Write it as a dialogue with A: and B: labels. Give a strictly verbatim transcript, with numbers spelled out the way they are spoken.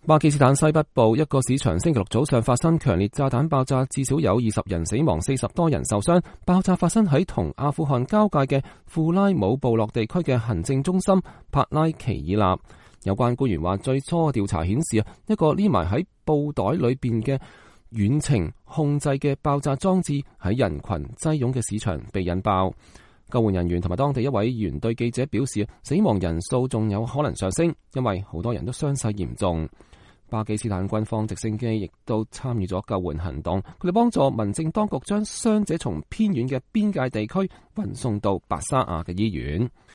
A: 巴基斯坦西北部一個市場星期六早上發生強烈炸彈爆炸，至少有二十人死亡，四十多人受傷。爆炸發生喺同阿富汗交界嘅庫拉姆部落地區嘅行政中心帕拉奇爾納。有關官員話，最初調查顯示啊，一個匿埋喺布袋裏邊嘅遠程控制嘅爆炸裝置喺人群擠擁嘅市場被引爆。救援人員同埋當地一位議員對記者表示，死亡人數仲有可能上升，因為好多人都傷勢嚴重。巴基斯坦軍方直升機亦都參與咗救援行動，佢哋幫助民政當局將傷者從偏遠嘅邊界地區運送到白沙亞嘅醫院。